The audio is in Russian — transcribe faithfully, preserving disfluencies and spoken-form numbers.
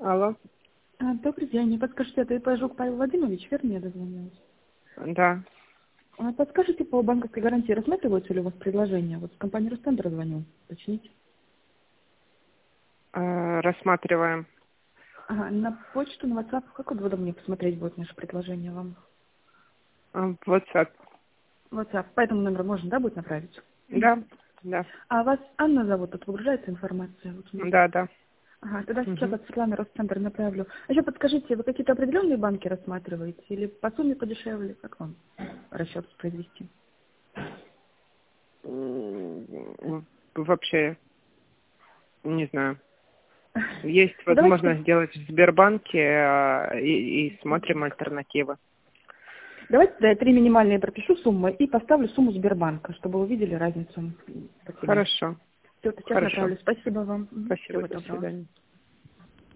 Алло. А, добрый день. Не подскажите, это ИП Жук Павел Владимирович, верно, я дозвонилась? Да. А подскажите, по банковской гарантии рассматриваются ли у вас предложения? Вот с компании Ростендер звоню, уточнить. Э, рассматриваем. Ага, на почту, на WhatsApp, как вот удобнее посмотреть будет наше предложение вам? Э, В WhatsApp. WhatsApp, по этому номеру можно, да, будет направить? Да, да. А вас Анна зовут, тут выгружается информация? Вот у меня. Да, да. Ага, тогда сейчас Мгм. от Светланы Ростендер направлю. А еще подскажите, вы какие-то определенные банки рассматриваете? Или по сумме подешевле? Как вам расчет произвести? М, Вообще, не знаю. Есть Ну, давайте возможность сделать в Сбербанке э, и, и смотрим альтернативы. Давайте да, я три минимальные пропишу суммы и поставлю сумму Сбербанка, чтобы вы увидели разницу по цене. Хорошо. Все, сейчас Хорошо. направлю. Спасибо вам. Мгм. Спасибо. Всего До доброго. свидания.